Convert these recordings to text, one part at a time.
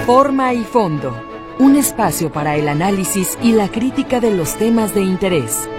Forma y fondo. Un espacio para el análisis y la crítica de los temas de interés.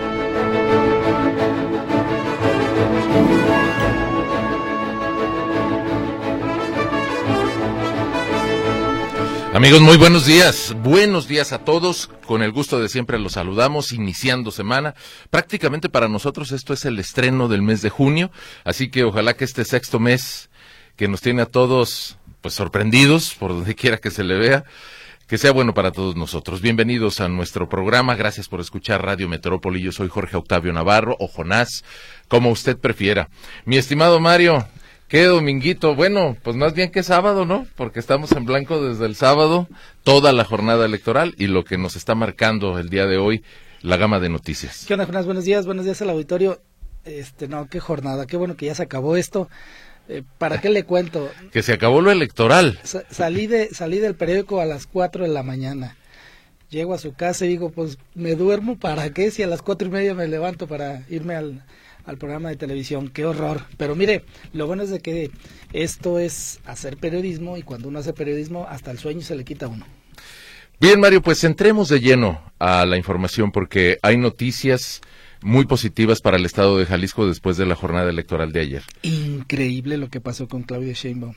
Amigos, muy buenos días. Buenos días a todos. Con el gusto de siempre los saludamos, iniciando semana. Prácticamente para nosotros esto es el estreno del mes de junio, así que ojalá que este sexto mes que nos tiene a todos pues sorprendidos por donde quiera que se le vea, que sea bueno para todos nosotros. Bienvenidos a nuestro programa, gracias por escuchar Radio Metrópoli. Yo soy Jorge Octavio Navarro, o Jonás, como usted prefiera. Mi estimado Mario, ¿qué dominguito? Bueno, pues más bien que sábado, ¿no? Porque estamos en blanco desde el sábado, toda la jornada electoral y lo que nos está marcando el día de hoy, la gama de noticias. ¿Qué onda, Jonás? Buenos días al auditorio. No, qué jornada, qué bueno que ya se acabó esto. ¿Para qué le cuento? Que se acabó lo electoral. Salí del periódico a las 4 de la mañana. Llego a su casa y digo, pues, ¿me duermo para qué? Si a las 4:30 me levanto para irme al programa de televisión. ¡Qué horror! Pero mire, lo bueno es de que esto es hacer periodismo, y cuando uno hace periodismo, hasta el sueño se le quita a uno. Bien, Mario, pues entremos de lleno a la información, porque hay noticias muy positivas para el estado de Jalisco después de la jornada electoral de ayer. Increíble lo que pasó con Claudia Sheinbaum.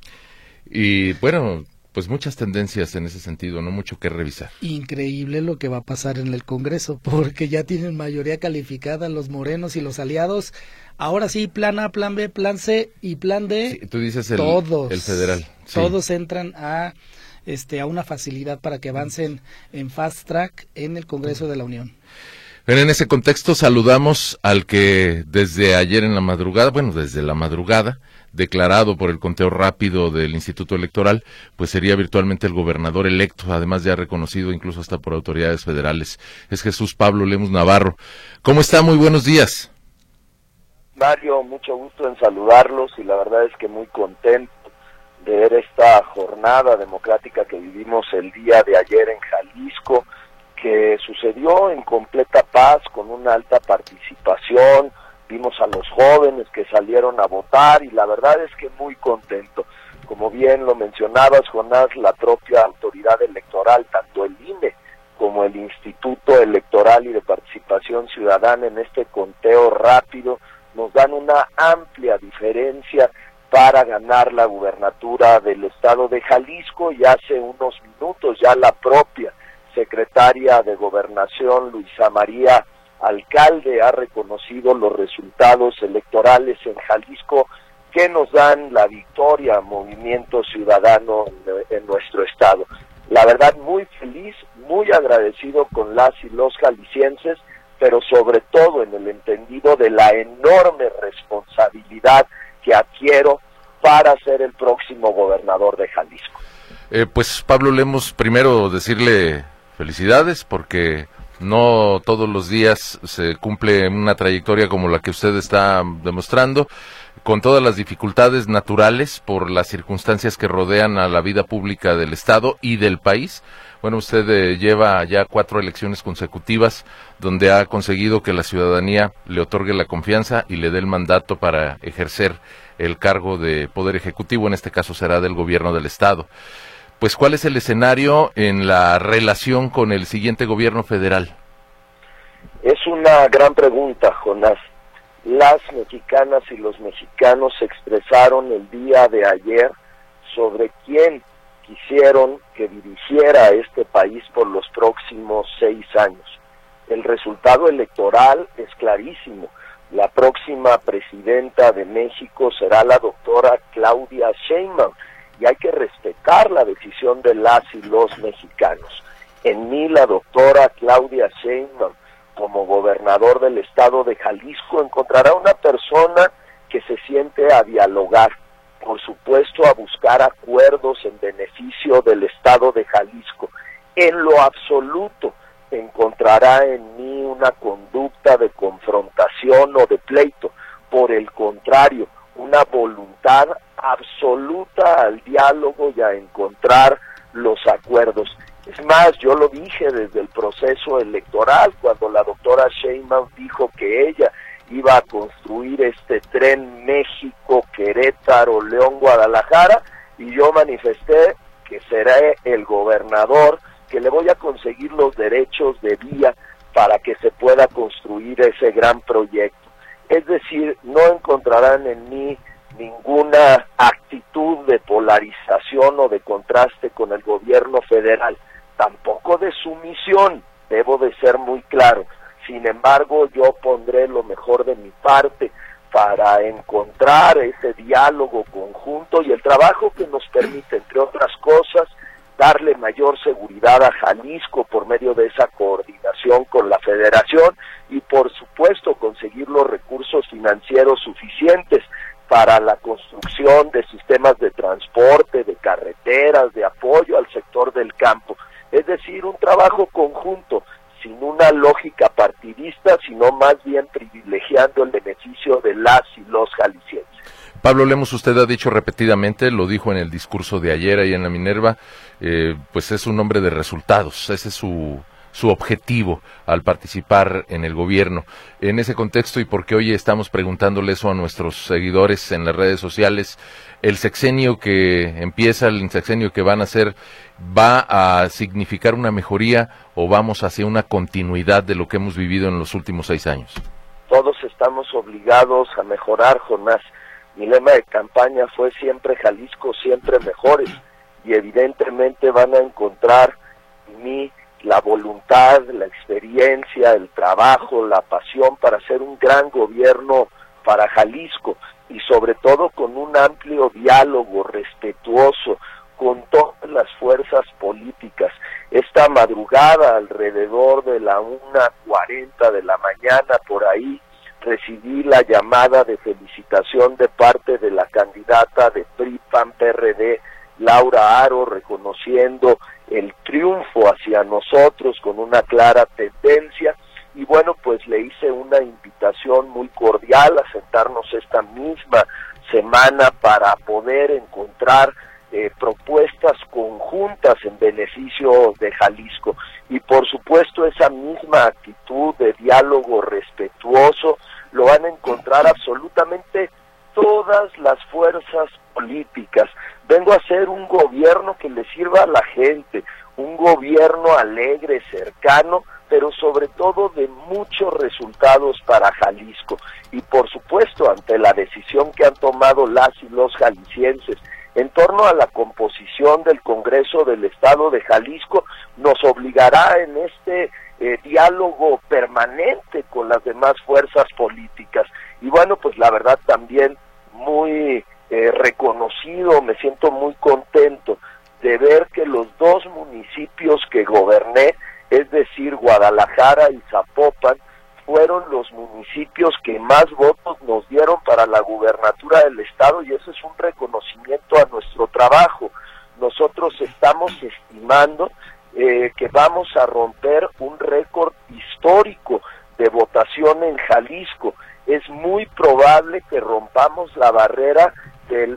Y bueno, pues muchas tendencias en ese sentido, no mucho que revisar. Increíble lo que va a pasar en el Congreso, porque ya tienen mayoría calificada los morenos y los aliados. Ahora sí, plan A, plan B, plan C y plan D. Sí, tú dices el federal. Sí. Todos entran a una facilidad para que avancen en fast track en el Congreso de la Unión. En ese contexto saludamos al que desde ayer en la madrugada, desde la madrugada, declarado por el conteo rápido del Instituto Electoral, pues sería virtualmente el gobernador electo, además ya reconocido incluso hasta por autoridades federales. Es Jesús Pablo Lemus Navarro. ¿Cómo está? Muy buenos días. Mario, mucho gusto en saludarlos y la verdad es que muy contento de ver esta jornada democrática que vivimos el día de ayer en Jalisco, que sucedió en completa paz, con una alta participación. Vimos a los jóvenes que salieron a votar y la verdad es que muy contento. Como bien lo mencionabas, Jonás, la propia autoridad electoral, tanto el INE como el Instituto Electoral y de Participación Ciudadana en este conteo rápido, nos dan una amplia diferencia para ganar la gubernatura del estado de Jalisco, y hace unos minutos ya la propia secretaria de Gobernación, Luisa María Alcalde, ha reconocido los resultados electorales en Jalisco que nos dan la victoria a Movimiento Ciudadano en nuestro estado. La verdad, muy feliz, muy agradecido con las y los jaliscienses, pero sobre todo en el entendido de la enorme responsabilidad que adquiero para ser el próximo gobernador de Jalisco. Pues Pablo Lemus, primero decirle felicidades, porque no todos los días se cumple una trayectoria como la que usted está demostrando, con todas las dificultades naturales por las circunstancias que rodean a la vida pública del estado y del país. Bueno, usted lleva ya 4 elecciones consecutivas donde ha conseguido que la ciudadanía le otorgue la confianza y le dé el mandato para ejercer el cargo de poder ejecutivo, en este caso será del gobierno del estado. Pues, ¿cuál es el escenario en la relación con el siguiente gobierno federal? Es una gran pregunta, Jonás. Las mexicanas y los mexicanos se expresaron el día de ayer sobre quién quisieron que dirigiera a este país por los próximos 6 años. El resultado electoral es clarísimo. La próxima presidenta de México será la doctora Claudia Sheinbaum, y hay que respetar la decisión de las y los mexicanos. En mí, la doctora Claudia Sheinbaum, como gobernador del estado de Jalisco, encontrará una persona que se siente a dialogar, por supuesto a buscar acuerdos en beneficio del estado de Jalisco. En lo absoluto encontrará en mí una conducta de confrontación o de pleito. Por el contrario, una voluntad absoluta al diálogo y a encontrar los acuerdos. Es más, yo lo dije desde el proceso electoral, cuando la doctora Sheinbaum dijo que ella iba a construir este tren México, Querétaro, León, Guadalajara, y yo manifesté que seré el gobernador, que le voy a conseguir los derechos de vía para que se pueda construir ese gran proyecto. Es decir, no encontrarán en mí ninguna actitud de polarización o de contraste con el gobierno federal, tampoco de sumisión, debo de ser muy claro. Sin embargo, yo pondré lo mejor de mi parte para encontrar ese diálogo conjunto y el trabajo que nos permite, entre otras cosas, darle mayor seguridad a Jalisco por medio de esa coordinación con la federación y, por supuesto, conseguir los recursos financieros suficientes para la construcción de sistemas de transporte, de carreteras, de apoyo al sector del campo. Es decir, un trabajo conjunto, sin una lógica partidista, sino más bien privilegiando el beneficio de las y los jaliscienses. Pablo Lemos, usted ha dicho repetidamente, lo dijo en el discurso de ayer ahí en la Minerva, pues es un hombre de resultados, ese es su objetivo al participar en el gobierno. En ese contexto, y porque hoy estamos preguntándole eso a nuestros seguidores en las redes sociales, el sexenio que empieza, el sexenio que van a hacer, ¿va a significar una mejoría o vamos hacia una continuidad de lo que hemos vivido en los últimos 6 años? Todos estamos obligados a mejorar, Jonás. Mi lema de campaña fue siempre Jalisco, siempre mejores, y evidentemente van a encontrar en mí la voluntad, la experiencia, el trabajo, la pasión para hacer un gran gobierno para Jalisco, y sobre todo con un amplio diálogo respetuoso con todas las fuerzas políticas. Esta madrugada, alrededor de la 1:40 de la mañana, por ahí, recibí la llamada de felicitación de parte de la candidata de PRI-PAN-PRD, Laura Aro, reconociendo el triunfo hacia nosotros con una clara tendencia, y bueno, pues le hice una invitación muy cordial a sentarnos esta misma semana para poder encontrar propuestas conjuntas en beneficio de Jalisco, y por supuesto esa misma actitud de diálogo respetuoso lo van a encontrar absolutamente todas las fuerzas políticas. Vengo a hacer un gobierno que le sirva a la gente, un gobierno alegre, cercano, pero sobre todo de muchos resultados para Jalisco, y por supuesto ante la decisión que han tomado las y los jaliscienses en torno a la composición del Congreso del Estado de Jalisco, nos obligará en este diálogo permanente con las demás fuerzas políticas. Y bueno, pues la verdad también muy reconocido, me siento muy contento de ver que los 2 municipios que goberné, es decir, Guadalajara y Zapopan, fueron los municipios que más votos nos dieron para la gubernatura del Estado, y eso es un reconocimiento a nuestro trabajo. Nosotros estamos estimando que vamos a romper un récord histórico de votación en Jalisco. Es muy probable que rompamos la barrera del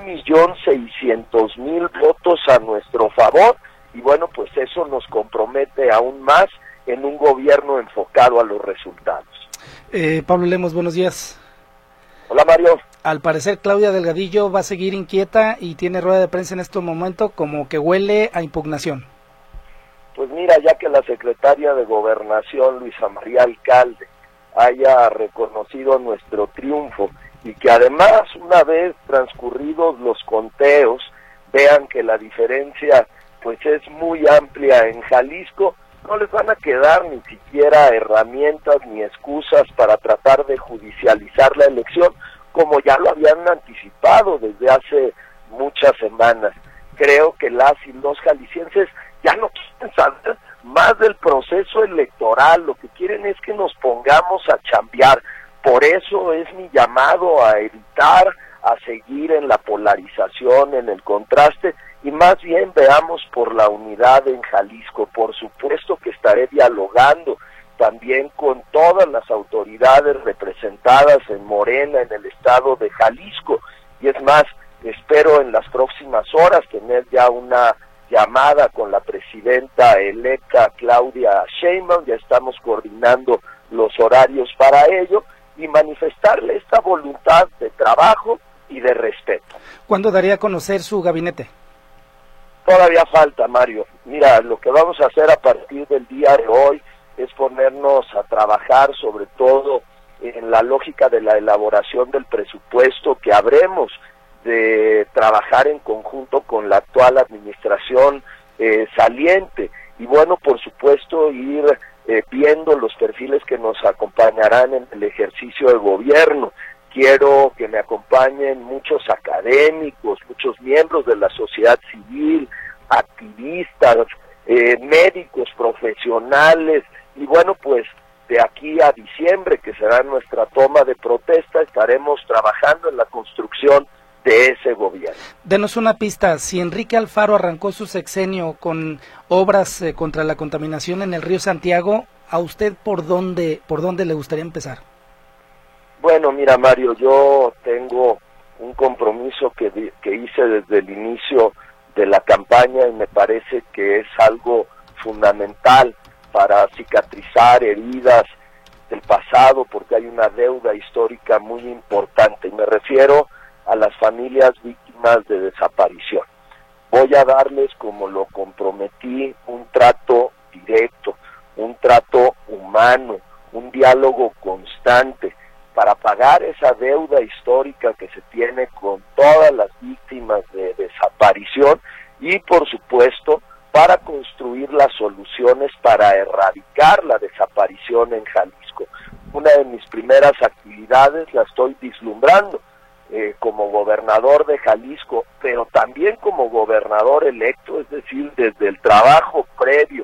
1.600.000 votos a nuestro favor, y bueno, pues eso nos compromete aún más en un gobierno enfocado a los resultados. Pablo Lemos, buenos días. Hola, Mario. Al parecer Claudia Delgadillo va a seguir inquieta y tiene rueda de prensa en este momento, como que huele a impugnación. Pues mira, ya que la secretaria de Gobernación, Luisa María Alcalde, haya reconocido nuestro triunfo, y que además, una vez transcurridos los conteos, vean que la diferencia pues es muy amplia en Jalisco, no les van a quedar ni siquiera herramientas ni excusas para tratar de judicializar la elección, como ya lo habían anticipado desde hace muchas semanas. Creo que las y los jaliscienses ya no quieren saber más del proceso electoral, lo que quieren es que nos pongamos a chambear. Por eso es mi llamado a evitar, a seguir en la polarización, en el contraste, y más bien veamos por la unidad en Jalisco. Por supuesto que estaré dialogando también con todas las autoridades representadas en Morena, en el estado de Jalisco, y es más, espero en las próximas horas tener ya una llamada con la presidenta electa Claudia Sheinbaum, ya estamos coordinando los horarios para ello, y manifestarle esta voluntad de trabajo y de respeto. ¿Cuándo daría a conocer su gabinete? Todavía falta, Mario. Mira, lo que vamos a hacer a partir del día de hoy es ponernos a trabajar sobre todo en la lógica de la elaboración del presupuesto, que habremos de trabajar en conjunto con la actual administración saliente. Y bueno, por supuesto, ir viendo los perfiles que nos acompañarán en el ejercicio de gobierno. Quiero que me acompañen muchos académicos, muchos miembros de la sociedad civil, activistas, médicos, profesionales, y bueno, pues de aquí a diciembre, que será nuestra toma de protesta, estaremos trabajando en la construcción de ese gobierno. Denos una pista, si Enrique Alfaro arrancó su sexenio con obras contra la contaminación en el río Santiago, ¿a usted por dónde le gustaría empezar? Bueno, mira, Mario, yo tengo un compromiso que hice desde el inicio de la campaña y me parece que es algo fundamental para cicatrizar heridas del pasado, porque hay una deuda histórica muy importante, y me refiero a las familias víctimas de desaparición. Voy a darles, como lo comprometí, un trato directo, un trato humano, un diálogo constante, para pagar esa deuda histórica que se tiene con todas las víctimas de desaparición y, por supuesto, para construir las soluciones para erradicar la desaparición en Jalisco. Una de mis primeras actividades la estoy vislumbrando como gobernador de Jalisco, pero también como gobernador electo, es decir, desde el trabajo previo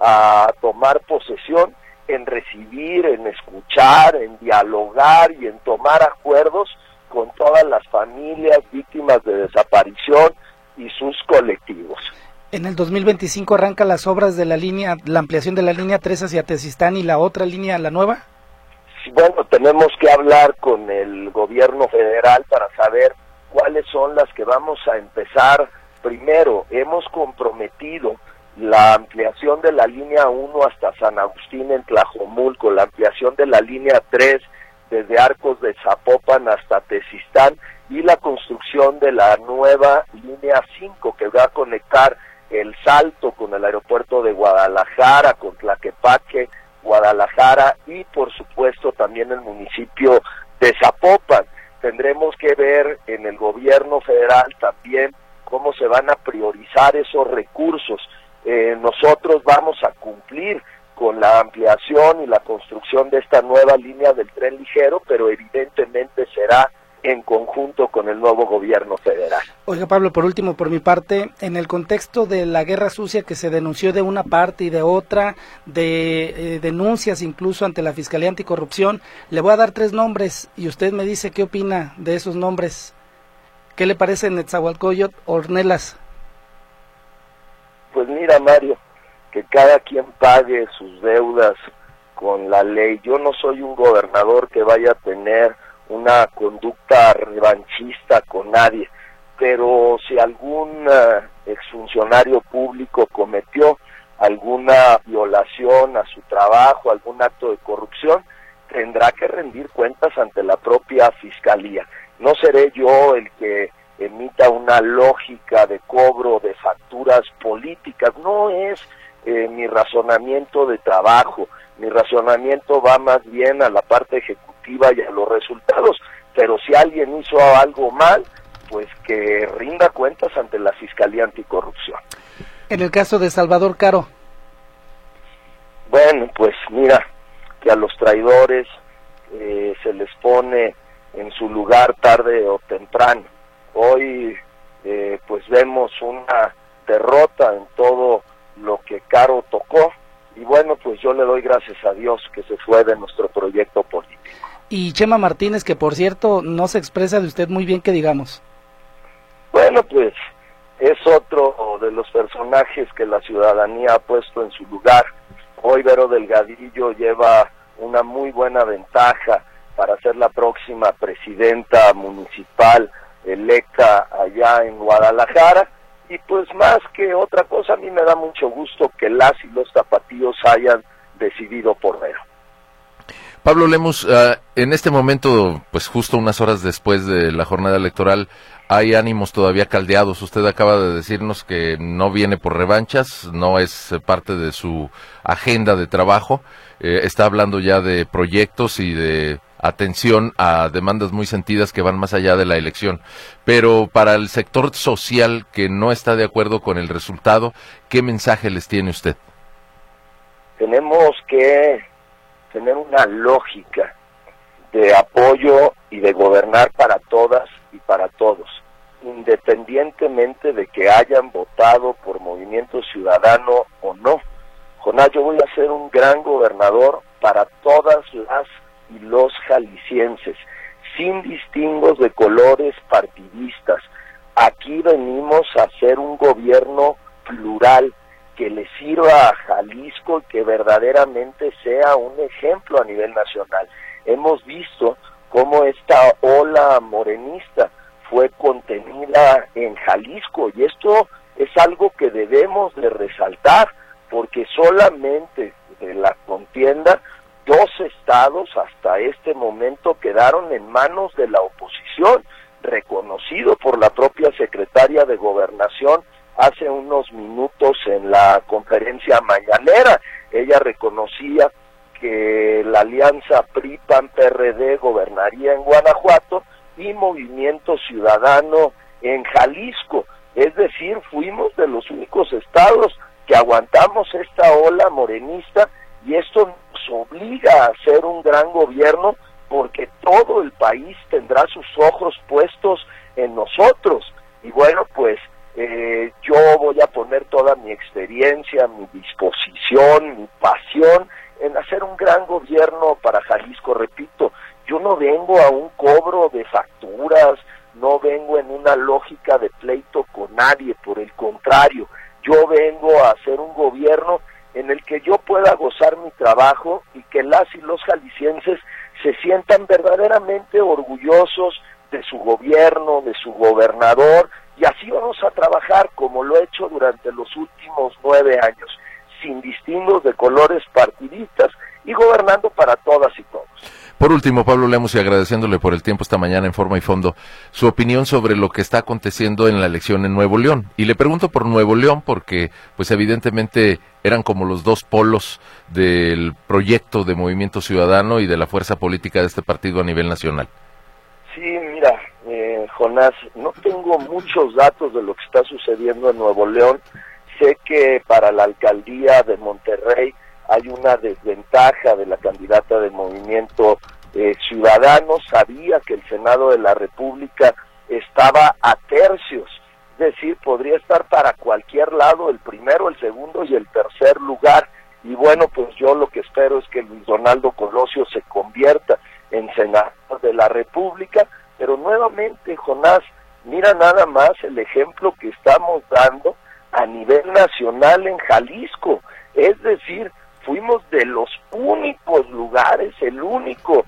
a tomar posesión, en recibir, en escuchar, en dialogar y en tomar acuerdos con todas las familias víctimas de desaparición y sus colectivos. En el 2025 arranca las obras de la ampliación de la línea 3 hacia Tezistán y la otra línea, la nueva. Sí, bueno, tenemos que hablar con el gobierno federal para saber cuáles son las que vamos a empezar primero. Hemos comprometido la ampliación de la línea 1 hasta San Agustín en Tlajomulco, la ampliación de la línea 3 desde Arcos de Zapopan hasta Tezistán y la construcción de la nueva línea 5 que va a conectar El Salto con el aeropuerto de Guadalajara, con Tlaquepaque, Guadalajara y por supuesto también el municipio de Zapopan. Tendremos que ver en el gobierno federal también cómo se van a priorizar esos recursos. Nosotros vamos a cumplir con la ampliación y la construcción de esta nueva línea del tren ligero, pero evidentemente será en conjunto con el nuevo gobierno federal. Oiga, Pablo, por último, por mi parte, en el contexto de la guerra sucia que se denunció de una parte y de otra, de denuncias incluso ante la Fiscalía Anticorrupción, le voy a dar 3 nombres y usted me dice qué opina de esos nombres. ¿Qué le parece Netzahualcóyotl, Ornelas? Pues mira, Mario, que cada quien pague sus deudas con la ley. Yo no soy un gobernador que vaya a tener una conducta revanchista con nadie, pero si algún exfuncionario público cometió alguna violación a su trabajo, algún acto de corrupción, tendrá que rendir cuentas ante la propia Fiscalía. No seré yo el que emita una lógica de cobro de facturas políticas, no es mi razonamiento de trabajo. Mi razonamiento va más bien a la parte ejecutiva y a los resultados, pero si alguien hizo algo mal, pues que rinda cuentas ante la Fiscalía Anticorrupción. En el caso de Salvador Caro. Bueno, pues mira, que a los traidores se les pone en su lugar tarde o temprano. Hoy pues vemos una derrota en todo lo que Caro tocó, y bueno, pues yo le doy gracias a Dios que se fue de nuestro proyecto político. Y Chema Martínez, que por cierto no se expresa de usted muy bien, que digamos. Bueno, pues es otro de los personajes que la ciudadanía ha puesto en su lugar. Hoy Vero Delgadillo lleva una muy buena ventaja para ser la próxima presidenta municipal electa allá en Guadalajara. Y pues más que otra cosa, a mí me da mucho gusto que las y los tapatíos hayan decidido por Vero. Pablo Lemus, en este momento, pues justo unas horas después de la jornada electoral, hay ánimos todavía caldeados. Usted acaba de decirnos que no viene por revanchas, no es parte de su agenda de trabajo. Está hablando ya de proyectos y de atención a demandas muy sentidas que van más allá de la elección. Pero para el sector social que no está de acuerdo con el resultado, ¿qué mensaje les tiene usted? Tenemos que tener una lógica de apoyo y de gobernar para todas y para todos, independientemente de que hayan votado por Movimiento Ciudadano o no. Jonás, yo voy a ser un gran gobernador para todas las y los jaliscienses, sin distingos de colores partidistas. Aquí venimos a hacer un gobierno plural, que le sirva a Jalisco y que verdaderamente sea un ejemplo a nivel nacional. Hemos visto cómo esta ola morenista fue contenida en Jalisco, y esto es algo que debemos de resaltar, porque solamente de la contienda 2 estados hasta este momento quedaron en manos de la oposición, reconocido por la propia secretaria de Gobernación hace unos minutos en la conferencia mañanera. Ella reconocía que la alianza PRI-PAN-PRD gobernaría en Guanajuato y Movimiento Ciudadano en Jalisco. Es decir, fuimos de los únicos estados que aguantamos esta ola morenista, y esto nos obliga a hacer un gran gobierno, porque todo el país tendrá sus ojos puestos en nosotros. Y bueno, pues yo voy a poner toda mi experiencia, mi disposición, mi pasión en hacer un gran gobierno para Jalisco. Repito, yo no vengo a un cobro de facturas, no vengo en una lógica de pleito con nadie, por el contrario, yo vengo a hacer un gobierno en el que yo pueda gozar mi trabajo y que las y los jaliscienses se sientan verdaderamente orgullosos de su gobierno, de su gobernador, y así vamos a trabajar como lo he hecho durante los últimos 9 años, sin distingos de colores partidistas y gobernando para todas y todos. Por último, Pablo Lemos, y agradeciéndole por el tiempo esta mañana en Forma y Fondo, su opinión sobre lo que está aconteciendo en la elección en Nuevo León. Y le pregunto por Nuevo León porque, pues evidentemente, eran como los 2 polos del proyecto de Movimiento Ciudadano y de la fuerza política de este partido a nivel nacional. Sí, mira, Jonás, no tengo muchos datos de lo que está sucediendo en Nuevo León. Sé que para la alcaldía de Monterrey hay una desventaja de la candidata del Movimiento Ciudadano. Sabía que el Senado de la República estaba a tercios, es decir, podría estar para cualquier lado, el primero, el segundo y el tercer lugar. Y bueno, pues yo lo que espero es que Luis Donaldo Colosio se convierta en senador de la República. Pero nuevamente, Jonás, mira nada más el ejemplo que estamos dando a nivel nacional en Jalisco. Es decir, fuimos de los únicos lugares, el único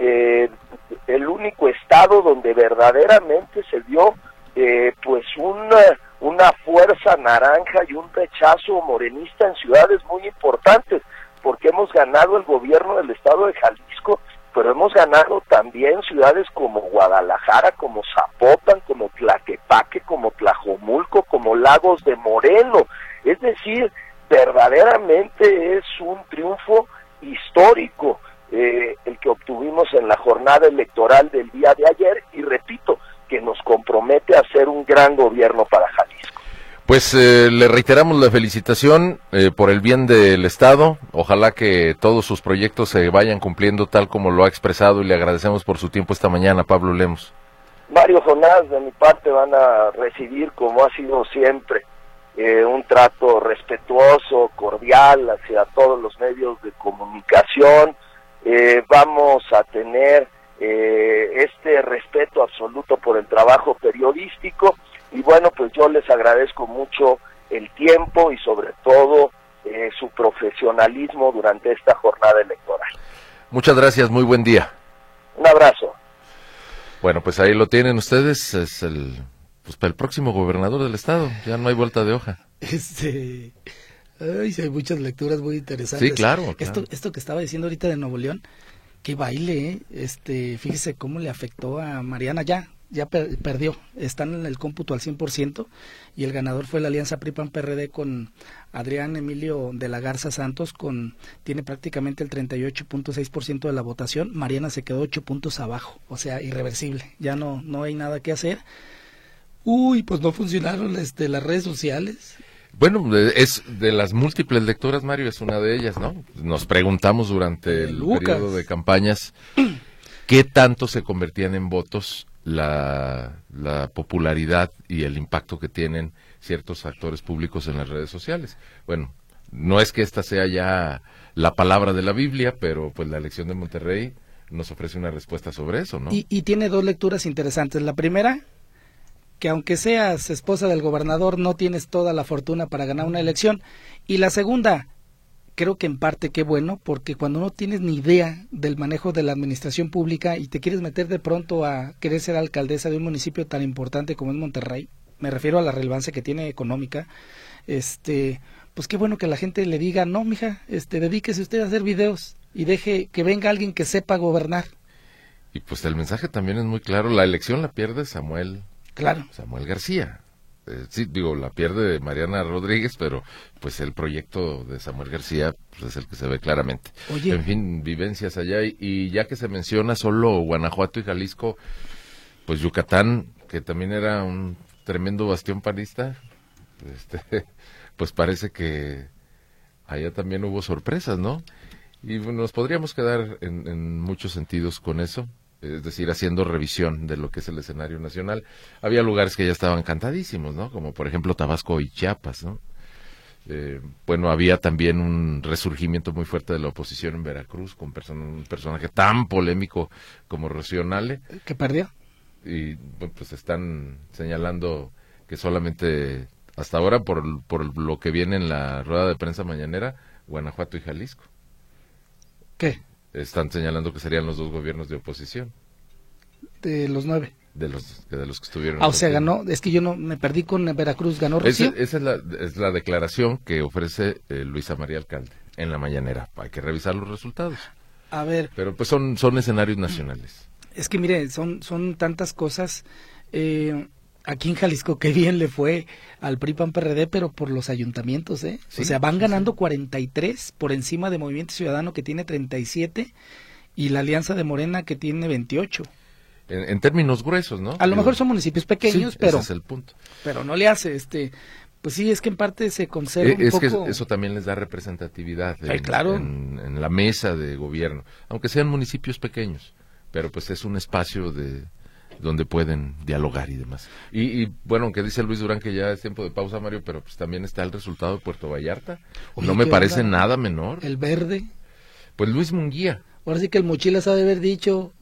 estado donde verdaderamente se dio pues una fuerza naranja y un rechazo morenista en ciudades muy importantes, porque hemos ganado el gobierno del estado de Jalisco, pero hemos ganado también ciudades como Guadalajara, como Zapopan, como Tlaquepaque, como Tlajomulco, como Lagos de Moreno. Es decir, verdaderamente es un triunfo histórico el que obtuvimos en la jornada electoral del día de ayer, y repito, que nos compromete a hacer un gran gobierno para Jalisco. Pues le reiteramos la felicitación por el bien del Estado. Ojalá que todos sus proyectos se vayan cumpliendo tal como lo ha expresado, y le agradecemos por su tiempo esta mañana, Pablo Lemos. Mario, Jonás, de mi parte van a recibir, como ha sido siempre, un trato respetuoso, cordial hacia todos los medios de comunicación. Vamos a tener este respeto absoluto por el trabajo periodístico. Y bueno, pues yo les agradezco mucho el tiempo y sobre todo su profesionalismo durante esta jornada electoral. Muchas gracias, muy buen día. Un abrazo. Bueno, pues ahí lo tienen ustedes, es el próximo gobernador del estado, ya no hay vuelta de hoja. Ay, sí, hay muchas lecturas muy interesantes. Sí, claro. Esto que estaba diciendo ahorita de Nuevo León, qué baile, fíjese cómo le afectó a Mariana ya. ya perdió, están en el cómputo al 100%, y el ganador fue la alianza PRI-PAN-PRD con Adrián Emilio de la Garza Santos, tiene prácticamente el 38.6% de la votación. Mariana se quedó 8 puntos abajo, o sea, irreversible, ya no hay nada que hacer. Pues no funcionaron las redes sociales. Bueno, es de las múltiples lecturas, Mario, es una de ellas, ¿no? Nos preguntamos durante el periodo de campañas qué tanto se convertían en votos la popularidad y el impacto que tienen ciertos actores públicos en las redes sociales. Bueno, no es que esta sea ya la palabra de la Biblia, pero pues la elección de Monterrey nos ofrece una respuesta sobre eso, ¿no? Y tiene dos lecturas interesantes. La primera, que aunque seas esposa del gobernador, no tienes toda la fortuna para ganar una elección. Y la segunda, creo que en parte qué bueno, porque cuando no tienes ni idea del manejo de la administración pública y te quieres meter de pronto a querer ser alcaldesa de un municipio tan importante como es Monterrey, me refiero a la relevancia que tiene económica, pues qué bueno que la gente le diga, no, mija, dedíquese usted a hacer videos y deje que venga alguien que sepa gobernar. Y pues el mensaje también es muy claro, la elección la pierde Samuel García. Sí, digo, la pierde Mariana Rodríguez, pero pues el proyecto de Samuel García pues, es el que se ve claramente. Oye. En fin, vivencias allá, y ya que se menciona solo Guanajuato y Jalisco, pues Yucatán, que también era un tremendo bastión panista, pues parece que allá también hubo sorpresas, ¿no? Y bueno, nos podríamos quedar en muchos sentidos con eso. Es decir, haciendo revisión de lo que es el escenario nacional. Había lugares que ya estaban cantadísimos, ¿no? Como por ejemplo Tabasco y Chiapas, ¿no? Bueno, había también un resurgimiento muy fuerte de la oposición en Veracruz, con un personaje tan polémico como Rocío Nale. ¿Que perdió? Y bueno, pues están señalando que solamente hasta ahora, por lo que viene en la rueda de prensa mañanera, Guanajuato y Jalisco. ¿Qué? Están señalando que serían los dos gobiernos de oposición. De los 9. De los que estuvieron. O sea, ganó, es que yo no me perdí con Veracruz, ganó Rocío. Esa es la declaración que ofrece Luisa María Alcalde en la mañanera. Hay que revisar los resultados. A ver. Pero pues son escenarios nacionales. Es que mire, son tantas cosas. Aquí en Jalisco, qué bien le fue al PRI-PAN-PRD, pero por los ayuntamientos, ¿eh? Sí, o sea, van ganando 43 por encima de Movimiento Ciudadano, que tiene 37, y la Alianza de Morena, que tiene 28. En términos gruesos, ¿no? A lo mejor son municipios pequeños, sí, pero ese es el punto. Pero no le hace, pues sí, es que en parte se conserva un poco. Que eso también les da representatividad claro. en la mesa de gobierno, aunque sean municipios pequeños, pero pues es un espacio donde pueden dialogar y demás. Y bueno, aunque dice Luis Durán que ya es tiempo de pausa, Mario, pero pues también está el resultado de Puerto Vallarta. Oye, no me parece nada menor. El verde. Pues Luis Munguía. Ahora sí que el Mochilas ha de haber dicho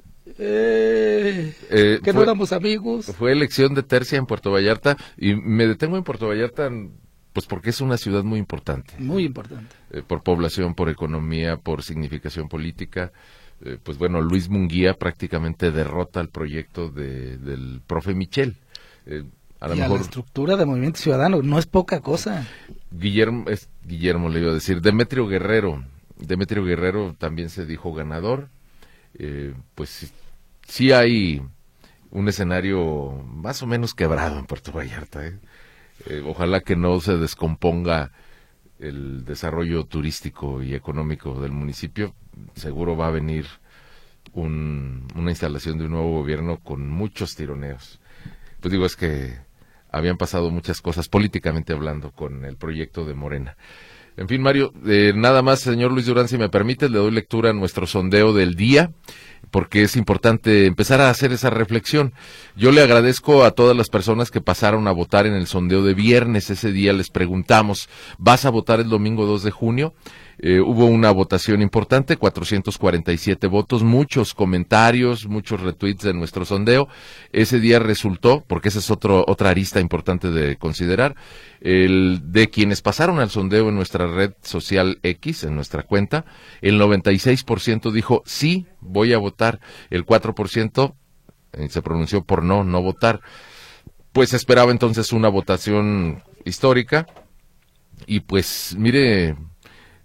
que no éramos amigos. Fue elección de tercia en Puerto Vallarta, y me detengo en Puerto Vallarta pues porque es una ciudad muy importante. Muy importante. Por población, por economía, por significación política. Pues bueno, Luis Munguía prácticamente derrota el proyecto del profe Michel. A la estructura de Movimiento Ciudadano, no es poca cosa. Guillermo le iba a decir, Demetrio Guerrero también se dijo ganador. Pues sí hay un escenario más o menos quebrado en Puerto Vallarta. Ojalá que no se descomponga el desarrollo turístico y económico del municipio. Seguro va a venir una instalación de un nuevo gobierno con muchos tironeos. Pues digo, es que habían pasado muchas cosas políticamente hablando con el proyecto de Morena. En fin, Mario, nada más, señor Luis Durán, si me permite, le doy lectura a nuestro sondeo del día, porque es importante empezar a hacer esa reflexión. Yo le agradezco a todas las personas que pasaron a votar en el sondeo de viernes. Ese día les preguntamos, ¿vas a votar el domingo 2 de junio? Hubo una votación importante, 447 votos, muchos comentarios, muchos retweets de nuestro sondeo. Ese día resultó, porque esa es otra arista importante de considerar, el de quienes pasaron al sondeo en nuestra red social X, en nuestra cuenta, el 96% dijo sí, voy a votar, el 4% se pronunció por no votar. Pues esperaba entonces una votación histórica, y pues mire,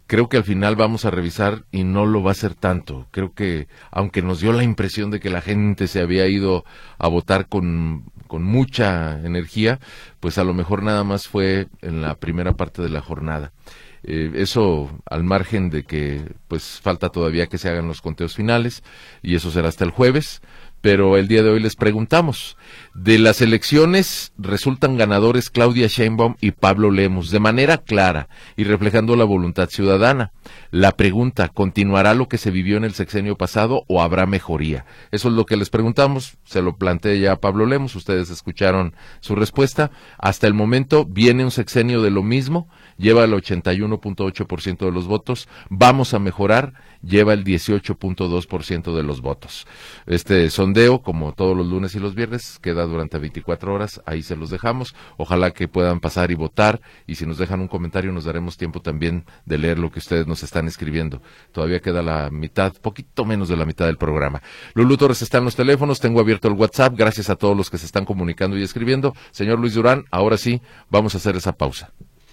creo que al final vamos a revisar y no lo va a ser tanto. Creo que, aunque nos dio la impresión de que la gente se había ido a votar con mucha energía, pues a lo mejor nada más fue en la primera parte de la jornada. Eso al margen de que pues falta todavía que se hagan los conteos finales, y eso será hasta el jueves. Pero el día de hoy les preguntamos, de las elecciones resultan ganadores Claudia Sheinbaum y Pablo Lemus, de manera clara y reflejando la voluntad ciudadana. La pregunta, ¿continuará lo que se vivió en el sexenio pasado o habrá mejoría? Eso es lo que les preguntamos, se lo planteé ya a Pablo Lemus, ustedes escucharon su respuesta. Hasta el momento viene un sexenio de lo mismo, lleva el 81.8% de los votos, vamos a mejorar, lleva el 18.2% de los votos. Este sondeo, como todos los lunes y los viernes, queda durante 24 horas, ahí se los dejamos, ojalá que puedan pasar y votar, y si nos dejan un comentario nos daremos tiempo también de leer lo que ustedes nos están escribiendo. Todavía queda la mitad, poquito menos de la mitad del programa. Lulú Torres está en los teléfonos, tengo abierto el WhatsApp, gracias a todos los que se están comunicando y escribiendo. Señor Luis Durán, ahora sí, vamos a hacer esa pausa.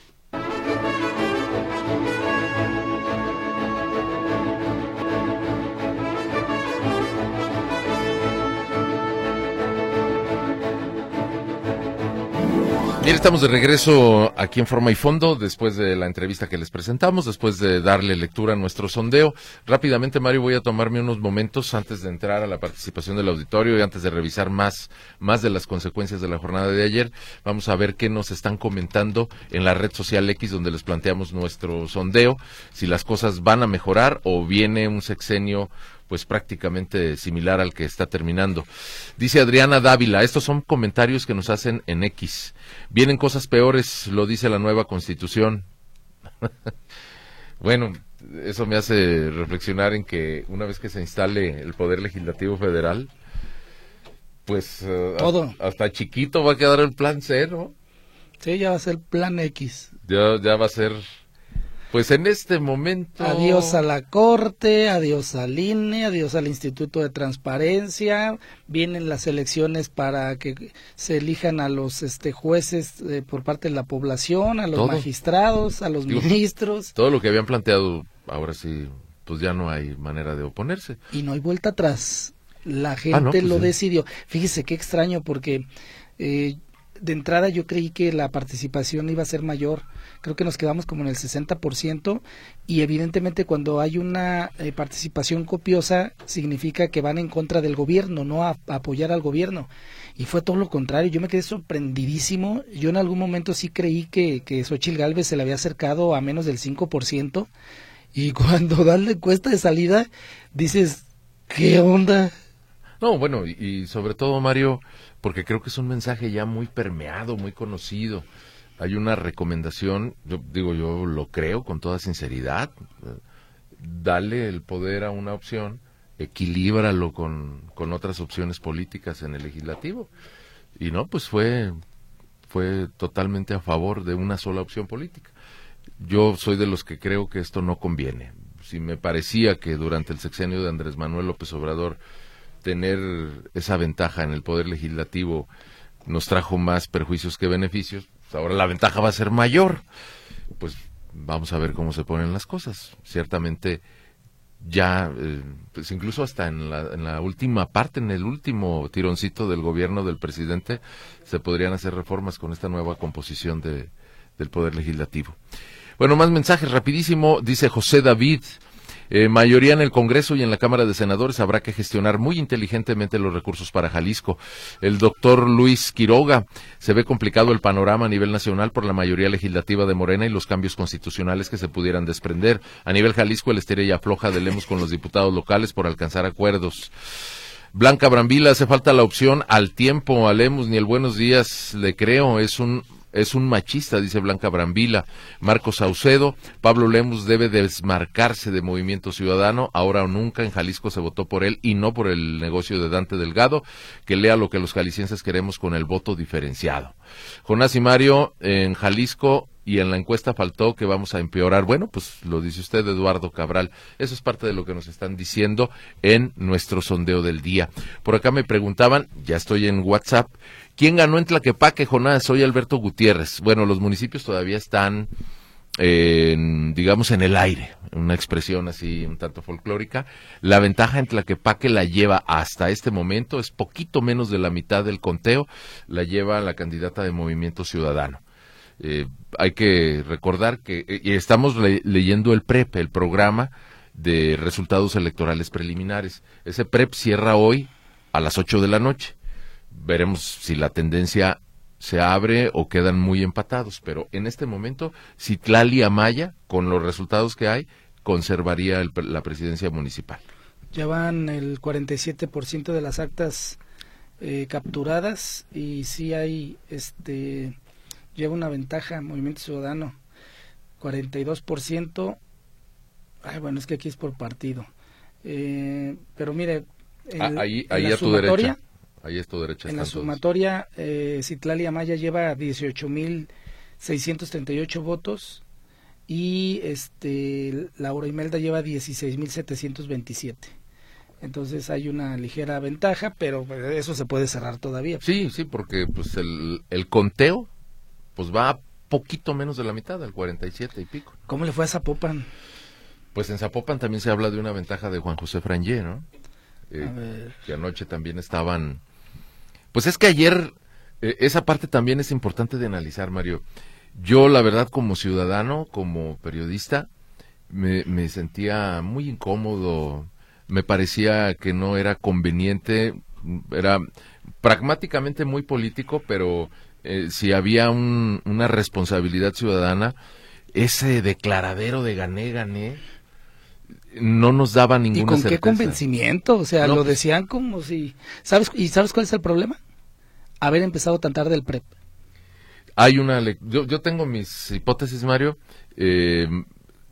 Bien, estamos de regreso aquí en Forma y Fondo, después de la entrevista que les presentamos, después de darle lectura a nuestro sondeo. Rápidamente, Mario, voy a tomarme unos momentos antes de entrar a la participación del auditorio y antes de revisar más de las consecuencias de la jornada de ayer. Vamos a ver qué nos están comentando en la red social X, donde les planteamos nuestro sondeo, si las cosas van a mejorar o viene un sexenio pues prácticamente similar al que está terminando. Dice Adriana Dávila, estos son comentarios que nos hacen en X. Vienen cosas peores, lo dice la nueva Constitución. Bueno, eso me hace reflexionar en que una vez que se instale el Poder Legislativo Federal, pues hasta chiquito va a quedar el plan C, ¿no? Sí, ya va a ser plan X. Ya va a ser... Pues en este momento... Adiós a la Corte, adiós al INE, adiós al Instituto de Transparencia, vienen las elecciones para que se elijan a los jueces por parte de la población, a los magistrados, a los ministros. Todo lo que habían planteado, ahora sí, pues ya no hay manera de oponerse. Y no hay vuelta atrás, la gente lo decidió. Fíjese qué extraño, porque de entrada yo creí que la participación iba a ser mayor. Creo que nos quedamos como en el 60%, y evidentemente cuando hay una participación copiosa significa que van en contra del gobierno, no a apoyar al gobierno, y fue todo lo contrario. Yo me quedé sorprendidísimo. Yo en algún momento sí creí que Xóchitl Gálvez se le había acercado a menos del 5%, y cuando dan la encuesta de salida dices, ¿qué onda? No, bueno, y sobre todo, Mario, porque creo que es un mensaje ya muy permeado, muy conocido. Hay una recomendación, yo lo creo con toda sinceridad, dale el poder a una opción, equilíbralo con otras opciones políticas en el legislativo. Y no, pues fue totalmente a favor de una sola opción política. Yo soy de los que creo que esto no conviene. Si me parecía que durante el sexenio de Andrés Manuel López Obrador tener esa ventaja en el poder legislativo nos trajo más perjuicios que beneficios, ahora la ventaja va a ser mayor. Pues vamos a ver cómo se ponen las cosas. Ciertamente ya, pues incluso hasta en la última parte, en el último tironcito del gobierno del presidente, se podrían hacer reformas con esta nueva composición del Poder Legislativo. Bueno, más mensajes rapidísimo. Dice José David, mayoría en el Congreso y en la Cámara de Senadores, habrá que gestionar muy inteligentemente los recursos para Jalisco. El doctor Luis Quiroga, se ve complicado el panorama a nivel nacional por la mayoría legislativa de Morena y los cambios constitucionales que se pudieran desprender. A nivel Jalisco, el estira y afloja de Lemus con los diputados locales por alcanzar acuerdos. Blanca Brambila, hace falta la opción al tiempo, a Lemus ni el buenos días le creo, es un machista, dice Blanca Brambila. Marcos Saucedo, Pablo Lemus debe desmarcarse de Movimiento Ciudadano, ahora o nunca. En Jalisco se votó por él y no por el negocio de Dante Delgado, que lea lo que los jaliscienses queremos con el voto diferenciado. Jonás y Mario, en Jalisco y en la encuesta faltó que vamos a empeorar. Bueno, pues lo dice usted, Eduardo Cabral. Eso es parte de lo que nos están diciendo en nuestro sondeo del día. Por acá me preguntaban, ya estoy en WhatsApp, ¿quién ganó en Tlaquepaque, Jonás? Soy Alberto Gutiérrez. Bueno, los municipios todavía están digamos, en el aire, una expresión así un tanto folclórica. La ventaja en Tlaquepaque la lleva hasta este momento, es poquito menos de la mitad del conteo, la lleva la candidata de Movimiento Ciudadano. Hay que recordar que estamos leyendo el PREP, el programa de resultados electorales preliminares. Ese PREP cierra hoy a las 8 de la noche. Veremos si la tendencia se abre o quedan muy empatados, pero en este momento Citlali Amaya, con los resultados que hay, conservaría la presidencia municipal. Llevan el 47% de las actas capturadas y sí hay, lleva una ventaja Movimiento Ciudadano, 42%. Bueno, es que aquí es por partido, pero mire, ahí a tu derecha. Ahí es tu derecha. En la sumatoria, Citlali Amaya lleva 18,638 votos y Laura Imelda lleva 16,727. Entonces hay una ligera ventaja, pero eso se puede cerrar todavía. Sí, porque pues el conteo pues va a poquito menos de la mitad, al 47 y pico. ¿Cómo le fue a Zapopan? Pues en Zapopan también se habla de una ventaja de Juan José Frangé, ¿no? Que anoche también estaban. Pues es que ayer, esa parte también es importante de analizar, Mario. Yo, la verdad, como ciudadano, como periodista, me sentía muy incómodo, me parecía que no era conveniente, era pragmáticamente muy político, pero si había una responsabilidad ciudadana, ese declaradero de gané, no nos daba ninguna certeza. ¿Y con qué convencimiento? O sea, no, lo decían como si... ¿Sabes cuál es el problema? Haber empezado tan tarde el PREP. Hay yo tengo mis hipótesis, Mario. El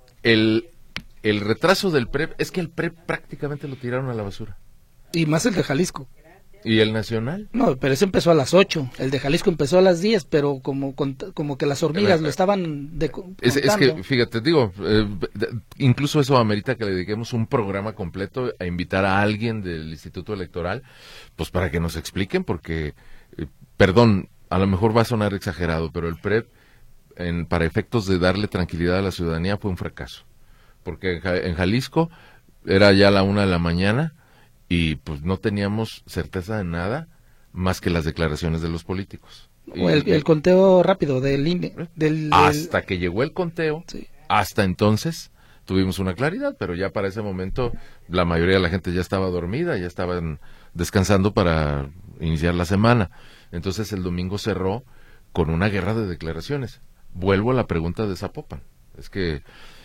retraso del PREP, es que el PREP prácticamente lo tiraron a la basura. Y más el de Jalisco. ¿Y el nacional? No, pero ese empezó a las 8, el de Jalisco empezó a las 10, pero como que las hormigas lo estaban es que, fíjate, digo, incluso eso amerita que le dediquemos un programa completo a invitar a alguien del Instituto Electoral, pues para que nos expliquen, porque, perdón, a lo mejor va a sonar exagerado, pero el PREP, para efectos de darle tranquilidad a la ciudadanía, fue un fracaso, porque en Jalisco era ya la 1 de la mañana, y pues no teníamos certeza de nada más que las declaraciones de los políticos. O el conteo rápido del INE. Hasta que llegó el conteo, sí. Hasta entonces tuvimos una claridad, pero ya para ese momento la mayoría de la gente ya estaba dormida, ya estaban descansando para iniciar la semana. Entonces el domingo cerró con una guerra de declaraciones. Vuelvo a la pregunta de Zapopan. Es que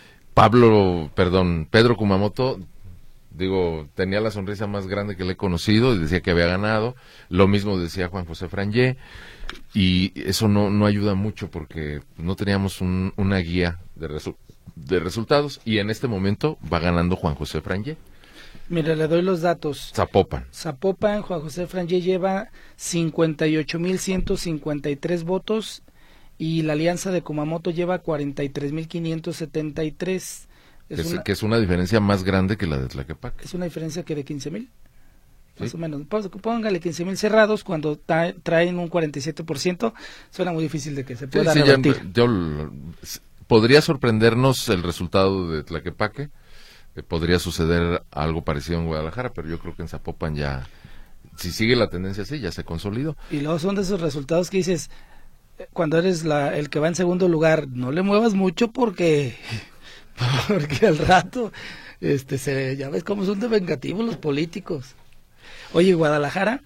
Pedro Kumamoto, tenía la sonrisa más grande que le he conocido y decía que había ganado. Lo mismo decía Juan José Frangé, y eso no ayuda mucho porque no teníamos una guía de resultados, y en este momento va ganando Juan José Frangé. Mire, le doy los datos. Zapopan, Juan José Frangé lleva 58,153 votos y la alianza de Kumamoto lleva 43,573. Que es una diferencia más grande que la de Tlaquepaque. Es una diferencia que de 15,000, más o menos. Póngale 15,000 cerrados cuando traen un 47%, suena muy difícil de que se pueda revertir. Podría sorprendernos el resultado de Tlaquepaque, podría suceder algo parecido en Guadalajara, pero yo creo que en Zapopan ya, si sigue la tendencia así, ya se consolidó. Y luego son de esos resultados que dices, cuando eres el que va en segundo lugar, no le muevas mucho porque al rato ya ves cómo son de vengativos los políticos. Oye, Guadalajara,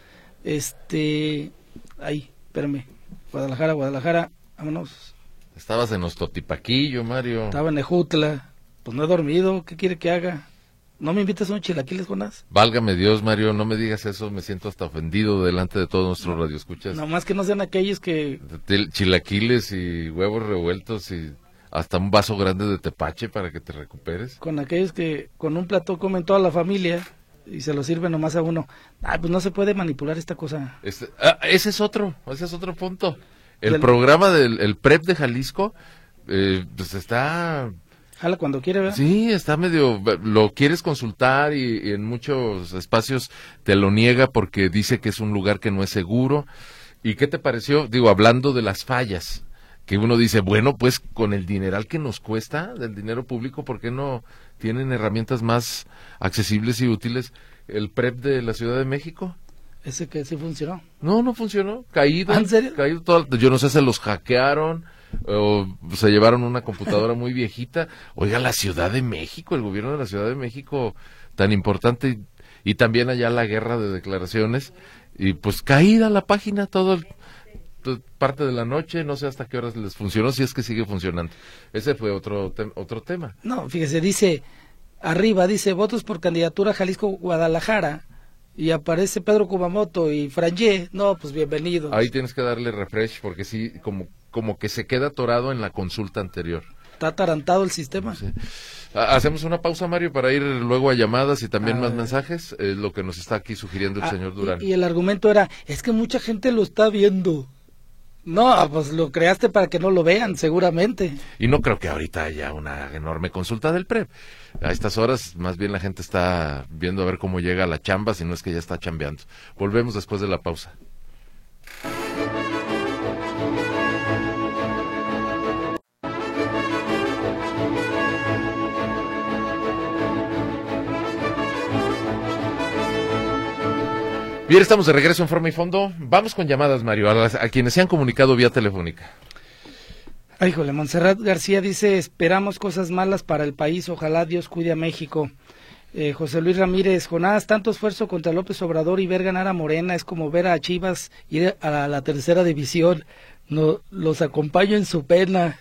espérame, Guadalajara, vámonos. Estabas en Ostotipaquillo, Mario. Estaba en Ejutla, pues no he dormido, ¿qué quiere que haga? ¿No me invitas a unos chilaquiles, Jonás? Válgame Dios, Mario, no me digas eso, me siento hasta ofendido delante de todos nuestros radioescuchas. No más que no sean aquellos que... Chilaquiles y huevos revueltos y hasta un vaso grande de tepache para que te recuperes. Con aquellos que con un plato comen toda la familia y se lo sirven nomás a uno. Pues no se puede manipular esta cosa. Ese es otro punto. El programa del PREP de Jalisco, pues está... Jala cuando quiere, ¿verdad? Sí, está medio... Lo quieres consultar y en muchos espacios te lo niega porque dice que es un lugar que no es seguro. ¿Y qué te pareció? Hablando de las fallas que uno dice, bueno, pues con el dineral que nos cuesta, del dinero público, ¿por qué no tienen herramientas más accesibles y útiles? El PREP de la Ciudad de México. Ese que sí funcionó. No funcionó, caído. ¿En serio? Caído todo, yo no sé, se los hackearon, o se llevaron una computadora muy viejita. Oiga, la Ciudad de México, el gobierno de la Ciudad de México, tan importante, y también allá la guerra de declaraciones, y pues caída la página, parte de la noche, no sé hasta qué horas les funcionó, si es que sigue funcionando. Ese fue otro tema. No, fíjese, dice, arriba, dice, votos por candidatura Jalisco-Guadalajara, y aparece Pedro Kumamoto y Frangé, no, pues bienvenido. Ahí tienes que darle refresh, porque sí, como que se queda atorado en la consulta anterior. Está atarantado el sistema. Sí. Hacemos una pausa, Mario, para ir luego a llamadas y también más mensajes, lo que nos está aquí sugiriendo el señor Durán. Y el argumento era, es que mucha gente lo está viendo. No, pues lo creaste para que no lo vean, seguramente. Y no creo que ahorita haya una enorme consulta del PREP. A estas horas, más bien la gente está viendo a ver cómo llega a la chamba, si no es que ya está chambeando. Volvemos después de la pausa. Bien, estamos de regreso en Forma y Fondo. Vamos con llamadas, Mario, a quienes se han comunicado vía telefónica. Ay, híjole, Montserrat García dice, esperamos cosas malas para el país, ojalá Dios cuide a México. José Luis Ramírez, Jonás, tanto esfuerzo contra López Obrador y ver ganar a Morena es como ver a Chivas ir a la tercera división. No, los acompaño en su pena.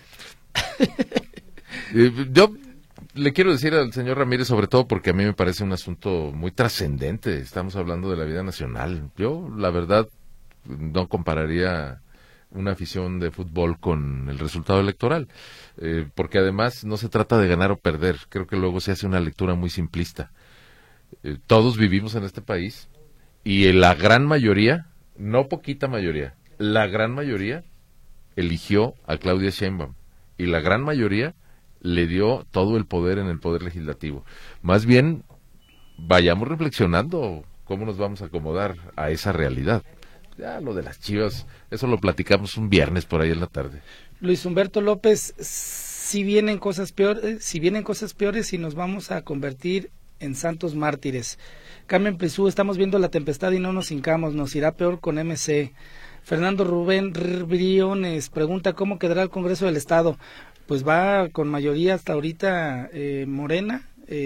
Yo le quiero decir al señor Ramírez, sobre todo porque a mí me parece un asunto muy trascendente. Estamos hablando de la vida nacional. Yo, la verdad, no compararía una afición de fútbol con el resultado electoral, porque además no se trata de ganar o perder. Creo que luego se hace una lectura muy simplista. Todos vivimos en este país y la gran mayoría, no poquita mayoría, la gran mayoría eligió a Claudia Sheinbaum y la gran mayoría le dio todo el poder en el poder legislativo. Más bien, vayamos reflexionando cómo nos vamos a acomodar a esa realidad. Ya lo de las Chivas, eso lo platicamos un viernes por ahí en la tarde. Luis Humberto López, si vienen cosas peores y nos vamos a convertir en santos mártires. Carmen Prisú, estamos viendo la tempestad y no nos hincamos, nos irá peor con MC. Fernando Rubén Briones pregunta, ¿cómo quedará el Congreso del Estado? Pues va con mayoría hasta ahorita Morena.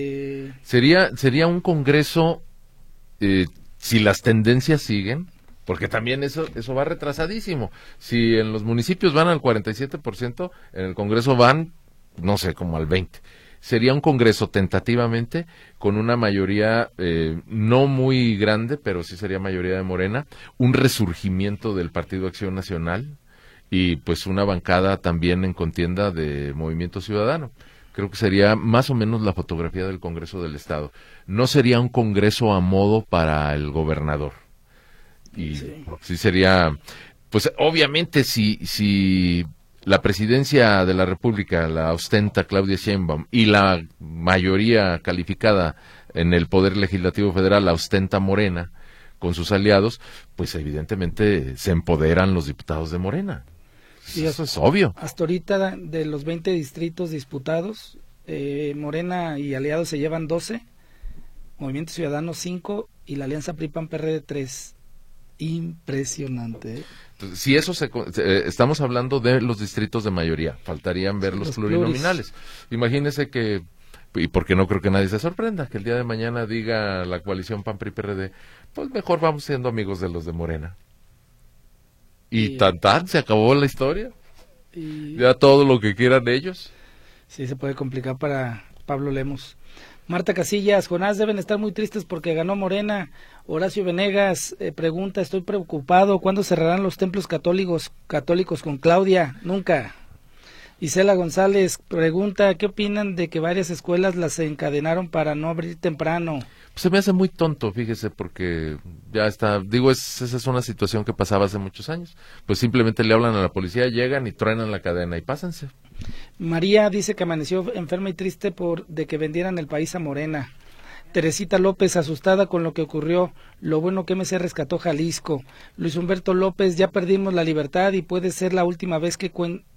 Sería un Congreso, si las tendencias siguen, porque también eso va retrasadísimo. Si en los municipios van al 47%, en el Congreso van, no sé, como al 20%. Sería un Congreso tentativamente con una mayoría no muy grande, pero sí sería mayoría de Morena, un resurgimiento del Partido Acción Nacional y pues una bancada también en contienda de Movimiento Ciudadano. Creo que sería más o menos la fotografía del Congreso del Estado. No sería un Congreso a modo para el gobernador. Y sí sería, pues obviamente si la presidencia de la República la ostenta Claudia Sheinbaum y la mayoría calificada en el Poder Legislativo Federal la ostenta Morena con sus aliados, pues evidentemente se empoderan los diputados de Morena. Sí, eso es obvio. Hasta ahorita de los 20 distritos disputados, Morena y aliados se llevan 12, Movimiento Ciudadano 5 y la Alianza PRI-PAN-PRD 3. Impresionante. Entonces, si eso estamos hablando de los distritos de mayoría, faltarían ver los plurinominales. Imagínese que, y porque no creo que nadie se sorprenda, que el día de mañana diga la coalición PAN-PRI-PRD, pues mejor vamos siendo amigos de los de Morena. Y tan, se acabó la historia. Ya todo lo que quieran ellos. Sí, se puede complicar para Pablo Lemos. Marta Casillas, Jonás, deben estar muy tristes porque ganó Morena. Horacio Venegas pregunta, estoy preocupado, ¿cuándo cerrarán los templos católicos con Claudia? Nunca. Isela González pregunta, ¿qué opinan de que varias escuelas las encadenaron para no abrir temprano? Pues se me hace muy tonto, fíjese, porque ya está, esa es una situación que pasaba hace muchos años. Pues simplemente le hablan a la policía, llegan y truenan la cadena y pásense. María dice que amaneció enferma y triste de que vendieran el país a Morena. Teresita López, asustada con lo que ocurrió, lo bueno que MC rescató Jalisco. Luis Humberto López, ya perdimos la libertad y puede ser la última vez que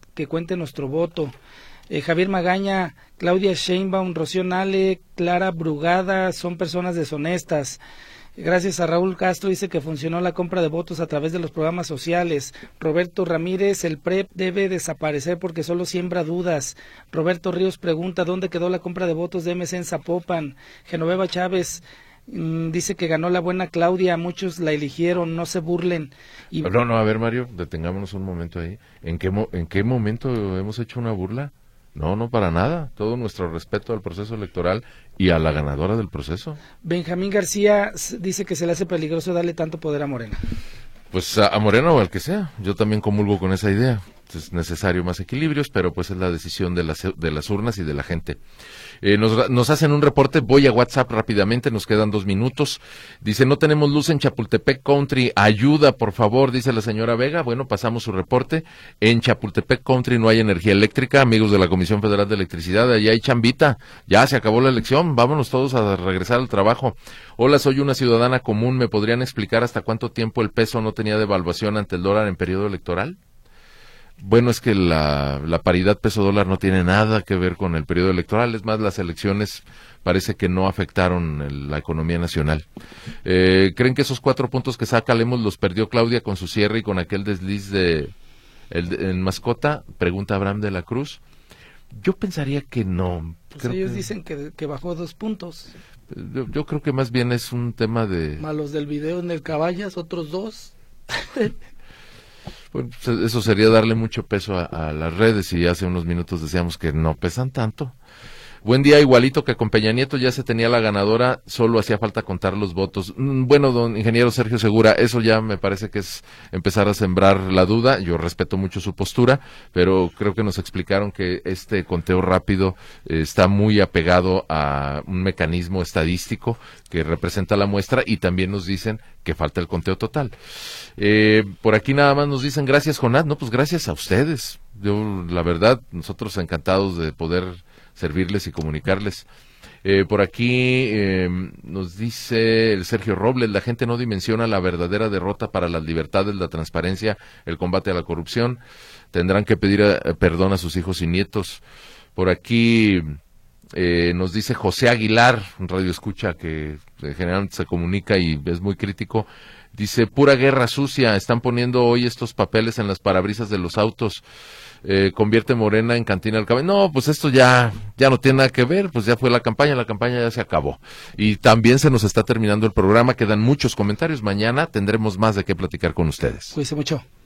que cuente nuestro voto. Javier Magaña, Claudia Sheinbaum, Rocío Nale, Clara Brugada son personas deshonestas. Gracias a Raúl Castro, dice que funcionó la compra de votos a través de los programas sociales. Roberto Ramírez, el PREP debe desaparecer porque solo siembra dudas. Roberto Ríos pregunta, ¿dónde quedó la compra de votos de MC en Zapopan? Genoveva Chávez dice que ganó la buena Claudia, muchos la eligieron, no se burlen. Y... No, a ver, Mario, detengámonos un momento ahí. ¿En qué momento hemos hecho una burla? No, para nada. Todo nuestro respeto al proceso electoral y a la ganadora del proceso. Benjamín García dice que se le hace peligroso darle tanto poder a Morena. Pues a Morena o al que sea. Yo también comulgo con esa idea. Es necesario más equilibrios, pero pues es la decisión de las urnas y de la gente. Nos hacen un reporte, voy a WhatsApp rápidamente, nos quedan 2 minutos. Dice, no tenemos luz en Chapultepec Country, ayuda por favor, dice la señora Vega. Bueno, pasamos su reporte. En Chapultepec Country no hay energía eléctrica, amigos de la Comisión Federal de Electricidad, allá hay chambita, ya se acabó la elección, vámonos todos a regresar al trabajo. Hola, soy una ciudadana común, ¿me podrían explicar hasta cuánto tiempo el peso no tenía devaluación ante el dólar en periodo electoral? Bueno, es que la paridad peso-dólar no tiene nada que ver con el periodo electoral, es más, las elecciones parece que no afectaron la economía nacional. ¿Creen que esos 4 puntos que saca Lemos los perdió Claudia con su cierre y con aquel desliz en mascota? Pregunta Abraham de la Cruz. Yo pensaría que no. Pues ellos dicen que bajó 2 puntos. Yo creo que más bien es un tema de... Malos del video en el Caballas, otros 2. Bueno, eso sería darle mucho peso a las redes y hace unos minutos decíamos que no pesan tanto. Buen día, igualito que con Peña Nieto ya se tenía la ganadora, solo hacía falta contar los votos. Bueno, don ingeniero Sergio Segura, eso ya me parece que es empezar a sembrar la duda. Yo respeto mucho su postura, pero creo que nos explicaron que este conteo rápido está muy apegado a un mecanismo estadístico que representa la muestra y también nos dicen que falta el conteo total. Por aquí nada más nos dicen gracias, Jonás. No, pues gracias a ustedes. Yo, la verdad, nosotros encantados de poder servirles y comunicarles. Por aquí nos dice el Sergio Robles, la gente no dimensiona la verdadera derrota para las libertades, la transparencia, el combate a la corrupción. Tendrán que pedir perdón a sus hijos y nietos. Por aquí nos dice José Aguilar, un radioescucha que generalmente se comunica y es muy crítico. Dice, pura guerra sucia, están poniendo hoy estos papeles en las parabrisas de los autos. Convierte Morena en cantina del caballo. No, pues esto ya no tiene nada que ver, pues ya fue la campaña ya se acabó. Y también se nos está terminando el programa, quedan muchos comentarios, mañana tendremos más de qué platicar con ustedes. Cuídense mucho.